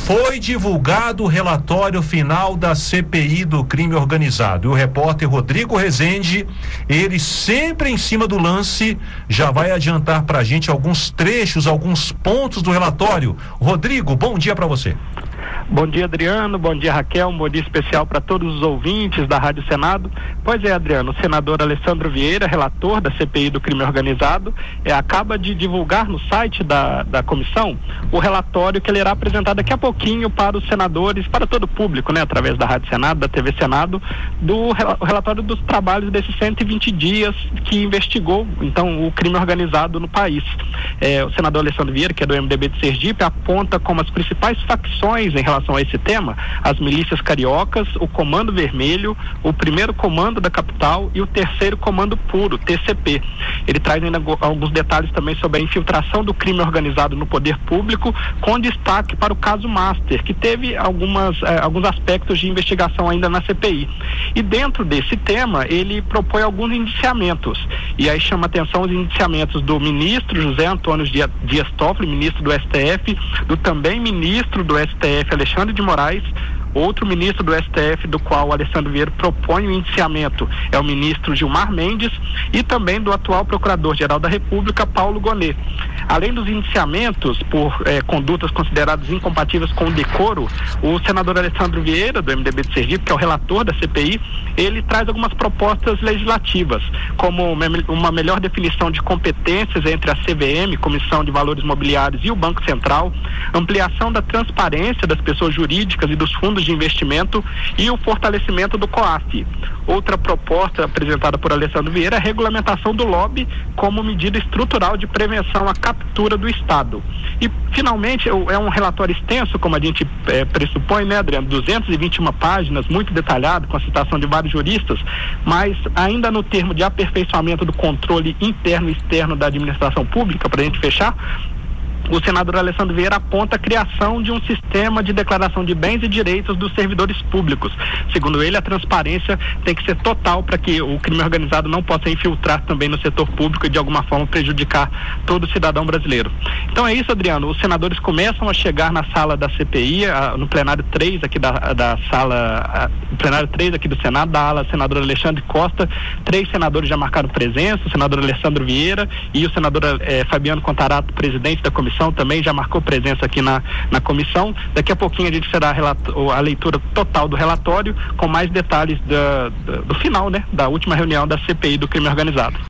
Foi divulgado o relatório final da CPI do crime organizado. E o repórter Rodrigo Rezende, ele sempre em cima do lance, já vai adiantar pra gente alguns trechos, alguns pontos do relatório. Rodrigo, bom dia pra você. Bom dia, Adriano, bom dia, Raquel, um bom dia especial para todos os ouvintes da Rádio Senado. Pois é, Adriano, o senador Alessandro Vieira, relator da CPI do crime organizado, acaba de divulgar no site da comissão o relatório que ele irá apresentar daqui a pouquinho para os senadores, para todo o público, através da Rádio Senado, da TV Senado, o relatório dos trabalhos desses 120 dias que investigou, então, o crime organizado no país. O senador Alessandro Vieira, que é do MDB de Sergipe, aponta como as principais facções em relação a esse tema, as milícias cariocas, o Comando Vermelho, o primeiro comando da capital e o terceiro comando puro, TCP. Ele traz ainda alguns detalhes também sobre a infiltração do crime organizado no poder público, com destaque para o caso Master, que teve alguns aspectos de investigação ainda na CPI. E dentro desse tema, ele propõe alguns indiciamentos. E aí chama atenção os indiciamentos do ministro José Antônio Dias Toffoli, ministro do STF, do também ministro do STF, Alexandre de Moraes. Outro ministro do STF, do qual o Alessandro Vieira propõe o indiciamento, é o ministro Gilmar Mendes, e também do atual procurador-geral da República, Paulo Gonet. Além dos indiciamentos por condutas consideradas incompatíveis com o decoro, o senador Alessandro Vieira, do MDB de Sergipe, que é o relator da CPI, ele traz algumas propostas legislativas, como uma melhor definição de competências entre a CVM, Comissão de Valores Mobiliários, e o Banco Central, ampliação da transparência das pessoas jurídicas e dos fundos de investimento e o fortalecimento do COAF. Outra proposta apresentada por Alessandro Vieira é a regulamentação do lobby como medida estrutural de prevenção à captura do Estado. E, finalmente, é um relatório extenso, como a gente pressupõe, Adriano? 221 páginas, muito detalhado, com a citação de vários juristas, mas ainda no termo de aperfeiçoamento do controle interno e externo da administração pública, para a gente fechar, o senador Alessandro Vieira aponta a criação de um sistema de declaração de bens e direitos dos servidores públicos. Segundo ele, a transparência tem que ser total para que o crime organizado não possa infiltrar também no setor público e de alguma forma prejudicar todo cidadão brasileiro. Então é isso, Adriano. Os senadores começam a chegar na sala da CPI, no plenário 3 aqui da sala, plenário 3 aqui do Senado, da ala senador Alexandre Costa. 3 senadores já marcaram presença, o senador Alessandro Vieira e o senador Fabiano Contarato, presidente da comissão, também já marcou presença aqui na comissão. Daqui a pouquinho a gente será a leitura total do relatório, com mais detalhes do final, da última reunião da CPI do crime organizado.